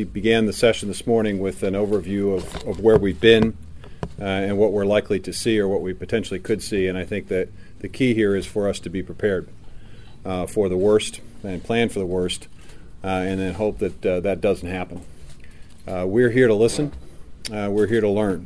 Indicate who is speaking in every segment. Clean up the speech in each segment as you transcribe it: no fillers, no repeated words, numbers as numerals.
Speaker 1: we began the session this morning with an overview of where we've been and what we're likely to see or what we potentially could see. And I think that the key here is for us to be prepared for the worst and plan for the worst and then hope that that doesn't happen. We're here to listen. We're here to learn.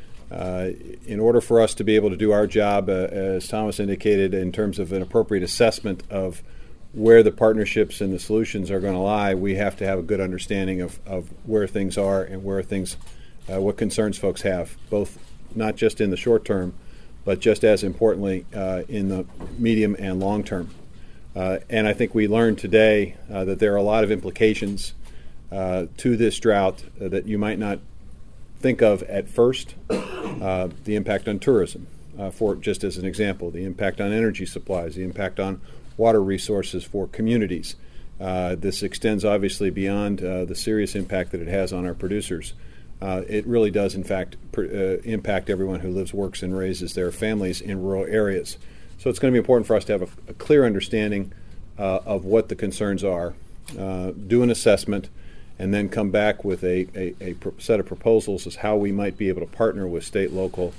Speaker 1: In order for us to be able to do our job, as Thomas indicated, in terms of an appropriate assessment of where the partnerships and the solutions are going to lie, we have to have a good understanding of where things are and where things, what concerns folks have, both not just in the short term, but just as importantly in the medium and long term. And I think we learned today that there are a lot of implications to this drought that you might not think of at first. The impact on tourism, for just as an example, the impact on energy supplies, the impact on water resources for communities. This extends obviously beyond the serious impact that it has on our producers. It really does, in fact, impact everyone who lives, works, and raises their families in rural areas. So it's going to be important for us to have a clear understanding of what the concerns are, do an assessment, and then come back with a set of proposals as how we might be able to partner with state, local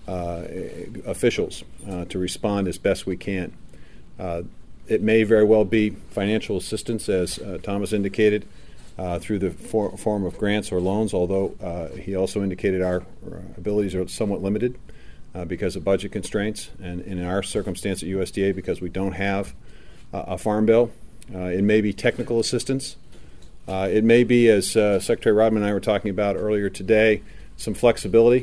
Speaker 1: officials to respond as best we can. It may very well be financial assistance, as Thomas indicated, through the form of grants or loans, although he also indicated our abilities are somewhat limited because of budget constraints, and in our circumstance at USDA, because we don't have a farm bill. It may be technical assistance. It may be, as Secretary Rodman and I were talking about earlier today, some flexibility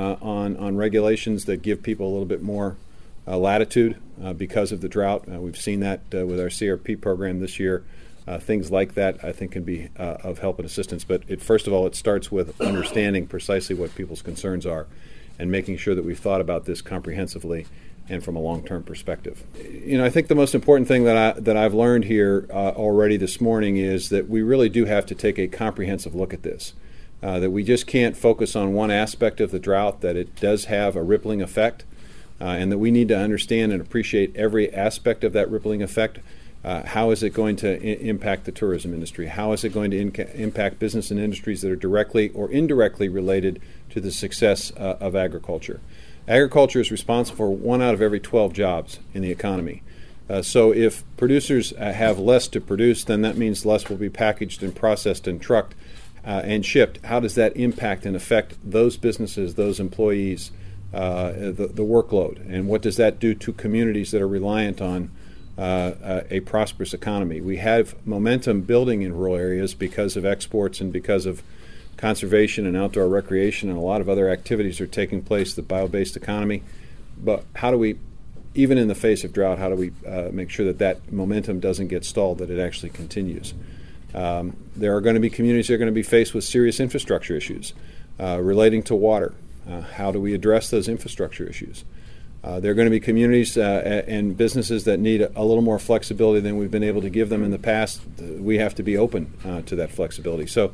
Speaker 1: on regulations that give people a little bit more latitude because of the drought. We've seen that with our CRP program this year. Things like that, I think, can be of help and assistance. But first of all, it starts with understanding precisely what people's concerns are and making sure that we've thought about this comprehensively and from a long-term perspective. You know, I think the most important thing that I've learned here already this morning is that we really do have to take a comprehensive look at this, that we just can't focus on one aspect of the drought, that it does have a rippling effect, and that we need to understand and appreciate every aspect of that rippling effect. How is it going to impact the tourism industry? How is it going to impact business and industries that are directly or indirectly related to the success of agriculture? Agriculture is responsible for 1 out of every 12 jobs in the economy. So if producers have less to produce, then that means less will be packaged and processed and trucked and shipped. How does that impact and affect those businesses, those employees, the workload? And what does that do to communities that are reliant on a prosperous economy? We have momentum building in rural areas because of exports and because of conservation and outdoor recreation, and a lot of other activities are taking place, the bio-based economy. But how do we, even in the face of drought, how do we make sure that that momentum doesn't get stalled, that it actually continues? There are going to be communities that are going to be faced with serious infrastructure issues relating to water. How do we address those infrastructure issues? There are going to be communities and businesses that need a little more flexibility than we've been able to give them in the past. We have to be open to that flexibility. So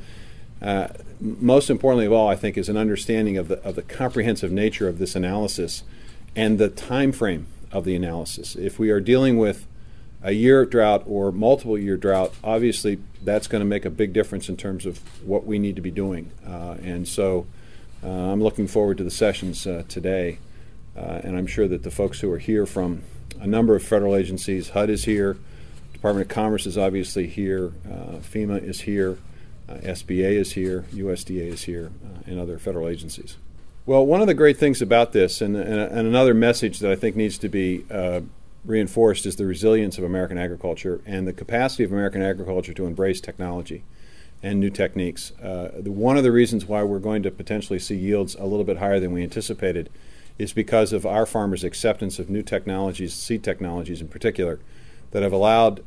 Speaker 1: most importantly of all, I think, is an understanding of the comprehensive nature of this analysis and the time frame of the analysis. If we are dealing with a year drought or multiple year drought, obviously that's going to make a big difference in terms of what we need to be doing. And so I'm looking forward to the sessions today. And I'm sure that the folks who are here from a number of federal agencies, HUD is here, Department of Commerce is obviously here, FEMA is here, SBA is here, USDA is here, and other federal agencies. Well, one of the great things about this, and another message that I think needs to be reinforced, is the resilience of American agriculture and the capacity of American agriculture to embrace technology and new techniques. One of the reasons why we're going to potentially see yields a little bit higher than we anticipated is because of our farmers' acceptance of new technologies, seed technologies in particular, that have allowed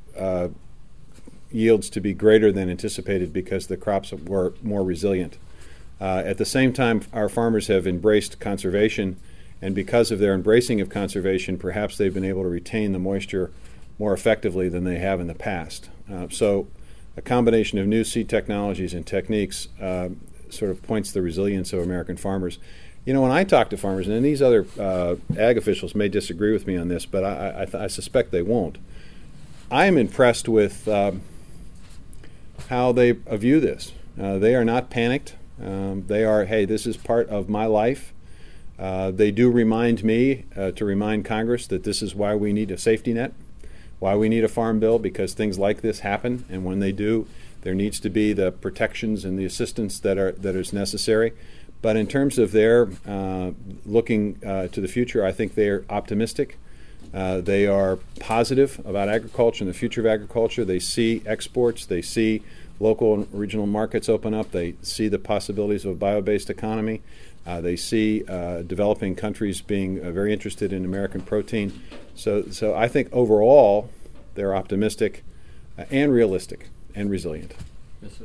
Speaker 1: yields to be greater than anticipated because the crops were more resilient. At the same time, our farmers have embraced conservation, and because of their embracing of conservation, perhaps they've been able to retain the moisture more effectively than they have in the past. So a combination of new seed technologies and techniques sort of points to the resilience of American farmers. You know, when I talk to farmers, and these other ag officials may disagree with me on this, but I suspect they won't, I am impressed with how they view this. They are not panicked. They are, hey, this is part of my life. They do remind me to remind Congress that this is why we need a safety net, why we need a farm bill, because things like this happen, and when they do, there needs to be the protections and the assistance that is necessary. But in terms of their looking to the future, I think they are optimistic. They are positive about agriculture and the future of agriculture. They see exports. They see local and regional markets open up. They see the possibilities of a bio-based economy. They see developing countries being very interested in American protein. So I think overall they're optimistic and realistic and resilient.
Speaker 2: Mr.